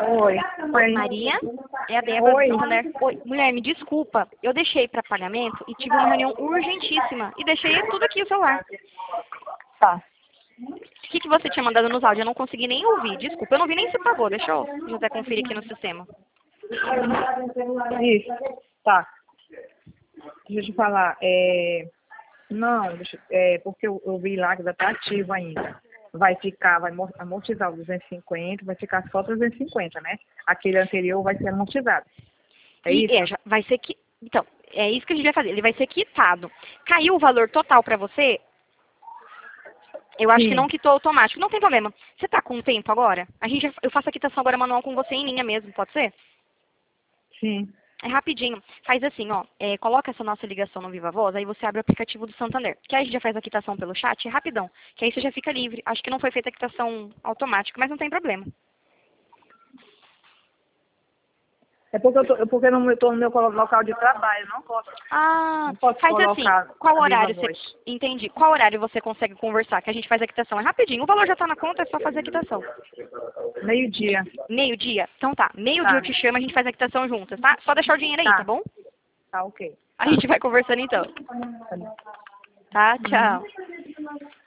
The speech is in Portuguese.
Oi. Oi. Maria? É a Débora Oi. do Santander. Oi, mulher, me desculpa. Eu deixei para pagamento e tive uma reunião urgentíssima. E deixei tudo aqui o celular. Tá. O que você tinha mandado nos áudios? Eu não consegui nem ouvir. Desculpa, eu não vi nem se pagou. Deixa eu até conferir aqui no sistema. Isso. Tá. Deixa eu te falar. Não, porque eu vi lá que ainda tá ativo ainda. Vai amortizar os 250, vai ficar só 350, né? Aquele anterior vai ser amortizado. É isso? Vai ser que. Então, é isso que a gente vai fazer. Ele vai ser quitado. Caiu o valor total para você? Eu acho que não quitou automático. Não tem problema. Você tá com tempo agora? Eu faço a quitação agora manual com você em linha mesmo, pode ser? Sim. É rapidinho. Faz assim, ó. Coloca essa nossa ligação no Viva Voz, aí você abre o aplicativo do Santander. Que aí a gente já faz a quitação pelo chat, é rapidão. Que aí você já fica livre. Acho que não foi feita a quitação automática, mas não tem problema. É porque eu tô no meu local de trabalho, não posso. Ah, Não posso faz assim. colocar Qual a viva horário você... voz. Entendi. Qual horário você consegue conversar? Que a gente faz a quitação. É rapidinho. O valor já tá na conta, é só fazer a quitação. Meio-dia. Meio-dia? Então tá. Meio-dia Tá. eu te chamo, a gente faz a quitação juntas, tá? Só deixar o dinheiro aí, tá bom? Tá, ok. A gente vai conversando então. Tá? Tchau.